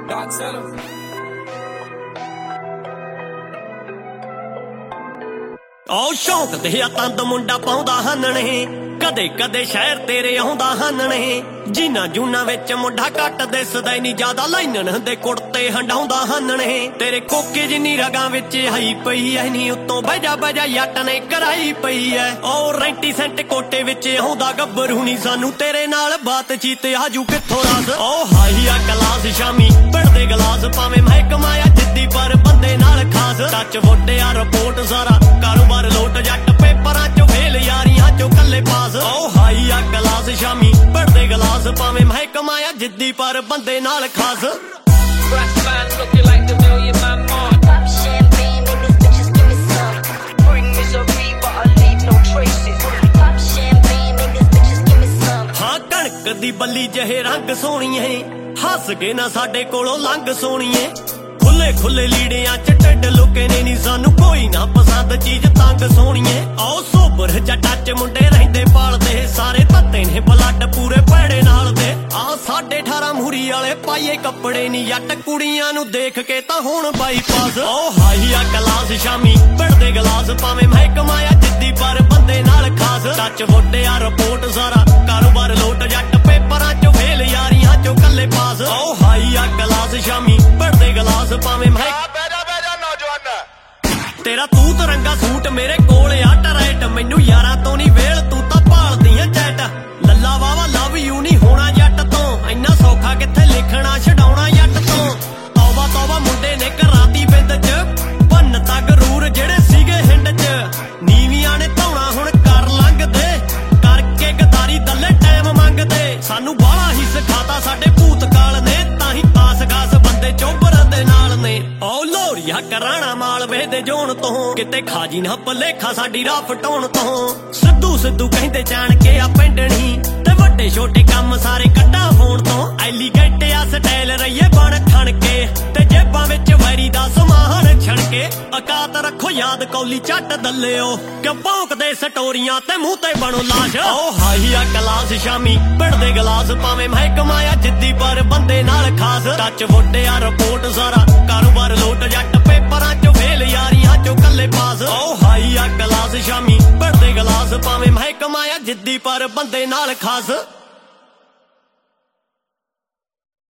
ਉਹ ਸ਼ੌਂਕ ਤੇ ਤੰਦ ਮੁੰਡਾ ਪਾਉਂਦਾ ਹਨਣੇ, ਕਦੇ ਕਦੇ ਸ਼ਹਿਰ ਤੇਰੇ ਆਉਂਦਾ ਹਨਣੇ। ਜਿਨਾ ਜੂਨਾ ਵਿੱਚ ਮੁੰਡਾ ਘੱਟ ਦਿਸਦਾ ਨੀ, ਜ਼ਿਆਦਾ ਲਾਈਨਣ ਦੇ ਕੁੜਤੇ ਹੰਡਾਉਂਦਾ ਹਨਣੇ। ਤੇਰੇ ਕੋਕੇ ਜਿੰਨੀ ਰਗਾਂ ਵਿੱਚ ਹਾਈ ਪਈ ਐ ਨੀ, ਉੱਤੋਂ ਬਜਾ ਬਜਾ ਜੱਟ ਨੇ ਕਰਾਈ ਪਈ ਐ। ਉਹ ਰੈਂਟੀ ਸੈਂਟ ਕੋਟੇ ਵਿੱਚ ਆਉਂਦਾ ਗੱਭਰੂ ਨੀ, ਸਾਨੂੰ ਤੇਰੇ ਨਾਲ ਬਾਤਚੀਤ ਆਜੂ ਕਿੱਥੋਂ ਰਾਸ। ਉਹ ਹਾਈ ਆ ਕਲਾਸ ਸ਼ਾਮੀ ਪੜਦੇ ਗਲਾਸ, ਭਾਵੇਂ ਮਹਿਕਮਾ ਆ ਜਿੱਦੀ ਪਰ ਬੰਦੇ ਨਾਲ ਖਾਸ। ਟੱਚ ਵੋਟਿਆ ਰਿਪੋਰਟ ਸਾਰਾ ਕਾਰੋਬਾਰ ਲੋਟ, ਜੱਟ ਪੇਪਰਾਂ ਚੋਂ ਫੇਲ ਯਾਰੀਆਂ ਚੋਂ ਕੱਲੇ ਪਾਸ। ਉਹ ਹਾਈ ਆ ਕਲਾਸ ਸ਼ਾਮੀ ਪੜਦੇ ਗਲਾਸ, ਭਾਵੇਂ ਮਹਿਕਮਾ ਆ ਜਿੱਦੀ ਪਰ ਬੰਦੇ ਨਾਲ ਖਾਸ। ਹਾਂ ਕਣਕ ਦੀ ਬੱਲੀ ਜਿਹੇ ਰੰਗ ਸੋਹਣੀਏ, ਹੱਸ ਕੇ ਨਾ ਸਾਡੇ ਕੋਲੋਂ ਲੰਘ ਸੋਹਣੀਏ। ਖੁੱਲੇ ਖੁੱਲੇ ਲੀੜਿਆਂ ਚ ਢਿੱਡ ਲੁਕੇ ਨੇ ਨੀ, ਸਾਨੂੰ ਕੋਈ ਨਾ ਪਸੰਦ ਚੀਜ਼ ਤੰਗ ਸੋਹਣੀਏ। ਆਓ ਸੋਬਰ ਜੱਟਾਂ ਚ ਮੁੰਡੇ ਰਹਿੰਦੇ ਪਾਲਦੇ, ਸਾਰੇ ਧੱਤੇ ਨੇ ਬਲੱਡ ਪੂਰੇ ਪੈੜੇ ਨਾਲ ਦੇ। ਆਹ 18.5 ਮੂਰੀ ਵਾਲੇ ਪਾਈਏ ਕੱਪੜੇ ਨੀ, ਜੱਟ ਕੁੜੀਆਂ ਨੂੰ ਦੇਖ ਕੇ ਤਾਂ ਹੁਣ ਬਾਈਪਾਸ। ਉਹ ਹਾਈ ਆ ਕਲਾਸ ਸ਼ਾਮੀ ਪੜਦੇ ਗਲਾਸ, ਭਾਵੇਂ ਮਹਿਕਮਾ ਆ ਜਿੱਦੀ ਪਰ ਬੰਦੇ ਨਾਲ ਖਾਸ। ਟੱਚ ਵੋਟਿਆ ਰਿਪੋਰਟ ਸਾਰਾ ਕਾਰੋਬਾਰ ਲੋਟ, ਜੱਟ ਪੇਪਰਾਂ ਚੋਂ ਫੇਲ ਯਾਰੀਆਂ ਚੋਂ ਕੱਲੇ ਪਾਸ। ਉਹ ਹਾਈ ਆ ਕਲਾਸ ਸ਼ਾਮੀ ਪੜਦੇ ਗਲਾਸ, ਭਾਵੇਂ ਤੇਰਾ ਤੂਤ ਰੰਗਾ ਸੂਟ ਮੇਰੇ ਕੋਲ ਆ ਟਰੈਟ। ਮੈਨੂੰ ਯਾਰਾਂ ਤੋਂ ਨੀ ਵੇਲ, ਤੂੰ ਤਾਂ ਭਾਲਦੀ ਆ ਚੈਟ। ਲੱਲਾ ਵਾਵਾ ਲਵ ਯੂ ਨੀ ਹੋਣਾ ਜੱਟ ਤੋਂ, ਇੰਨਾ ਸੌਖਾ ਕਿੱਥੇ ਲਿਖਣਾ ਛਡਾਉਣਾ ਜੱਟ ਤੋਂ। ਤੌਬਾ ਤੌਬਾ ਮੁੰਡੇ ਨੇ ਕਰਾਤੀ ਬਿੰਦ ਚ, ਭੰਨ ਤਾ ਗਰੂਰ ਜਿਹੜੇ ਸੀਗੇ ਹਿੰਡ ਚ। ਨੀਵੀਆਂ ਨੇ ਧੌਣਾ ਹੁਣ ਕਰ ਲੰਘਦੇ, ਕਰਕੇ ਗਦਾਰੀ ਦੱਲੇ ਟਾਈਮ ਮੰਗਦੇ। ਸਾਨੂੰ ਬਾਹਲਾ ਹੀ ਸਿਖਾਤਾ ਸਾਡੇ ਭੂਤਕਾਲ ਨੇ, ਤਾਂ ਹੀ ਆਸ ਗਾਸ ਬੰਦੇ ਚੋਬਰ ਦੇ ਨਾਲ ਨੇ। ਉਹ ਲੋਰੀਆ ਕਰਾਣਾ ਮਾਲਵੇ ਦੇ ਜੋਣ ਤੋਂ, ਕਿਤੇ ਖਾਜੀ ਨਾ ਭਲੇਖਾ ਸਾਡੀ ਰਾਹ ਫਟਾਉਣ ਤੋਂ। ਸਿੱਧੂ ਸਿੱਧੂ ਕਹਿੰਦੇ ਜਾਣ ਕੇ ਆ ਪਿੰਡਣੀ, ਤੇ ਵੱਡੇ ਛੋਟੇ ਕੰਮ ਸਾਰੇ ਕੱਢਾਂ ਫੋਨ ਤੋਂ। ਐਲੀਗੈਂਟ ਆ ਸਟਾਈਲ ਰਹੀਏ ਬਣ ਠਣ ਕੇ, ਤੇ ਜੇਬਾਂ ਵਿੱਚ ਵੈਰੀ ਦਾ ਸਮਾਨ ਛਣਕੇ। ਔਕਾਤ ਰੱਖੋ ਯਾਦ ਕੌਲੀ ਝੱਟ ਦੱਲਿਓ, ਕਿਉਂ ਭੌਂਕਦੇ ਸਟੋਰੀਆਂ ਤੇ ਮੂੰਹ ਤੇ ਬਣੋ ਲਾਸ਼। ਉਹ ਹਾਈ ਆ ਕਲਾਸ ਸ਼ਾਮੀ ਪੜਦੇ ਗਲਾਸ, ਭਾਵੇਂ ਮਹਿਕਮਾ ਆ ਜਿੱਦੀ ਪਰ ਬੰਦੇ ਨਾਲ ਖਾਸ। ਟੱਚ ਵੋਟਿਆ ਰਿਪੋਰਟ ਸਾਰਾ ਕਾਰੋਬਾਰ ਲੋਟ, ਜੱਟ ਪੇਪਰਾਂ ਚੋਂ ਫੇਲ ਯਾਰੀਆਂ ਚੋਂ ਕੱਲੇ ਪਾਸ। ਉਹ ਹਾਈ ਆ ਕਲਾਸ ਸ਼ਾਮੀ ਪੜਦੇ ਗਲਾਸ, ਭਾਵੇਂ ਮਹਿਕਮਾ ਆ ਜਿੱਦੀ ਪਰ ਬੰਦੇ ਨਾਲ ਖਾਸ।